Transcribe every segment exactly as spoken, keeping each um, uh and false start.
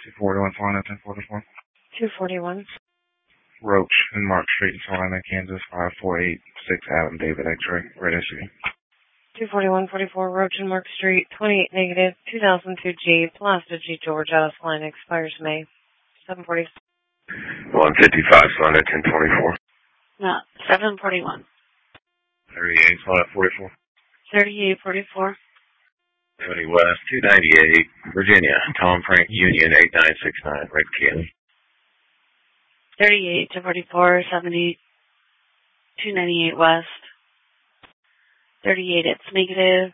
two forty-one Salina, ten forty-four. two forty-one. Roach and Mark Street in Salina, Kansas, five four eight six Adam David X-ray, Red S U. two forty-one forty-four Roach and Mark Street, twenty-eight negative, two thousand two G, Plaza G, Georgia, Salina, expires May, seven forty. one fifty-five Salina, ten twenty-four. No, seven forty-one. thirty-eight Salina, forty-four. thirty-eight forty-four. seventy West, two ninety-eight, Virginia, Tom Frank Union, eight nine six nine, Red Kelly. thirty-eight to forty-four, seventy, two ninety-eight West. thirty-eight, it's negative.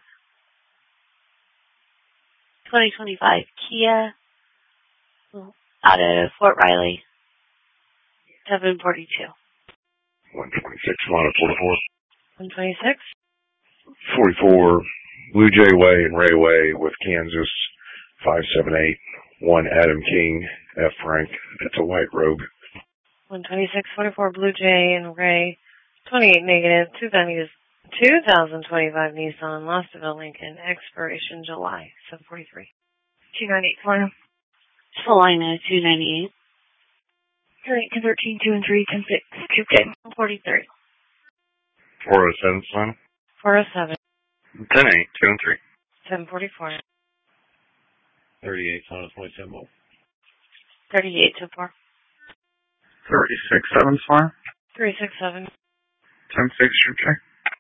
twenty twenty-five Kia, out of Fort Riley, seven forty-two. one twenty-six Salina, forty-four. one twenty-six. forty-four, Blue Jay Way and Ray Way with Kansas, five seven eight, one Adam King, F. Frank. It's a white Rogue. one twenty-six forty-four Blue Jay and Ray, twenty-eight negative, two thousand twenty-five Nissan, Lostaville, Lincoln, expiration July, seven forty-three. two ninety-eight Salina. Salina, two ninety-eight. ten eight, ten thirteen, two and three, ten six, two K. forty-three. four oh seven Salina. four oh seven. ten eight, two and three. seven forty-four. thirty-eight Salina, twenty-seven. thirty-eight to four. thirty-six seven Salina. three six seven. ten six, check.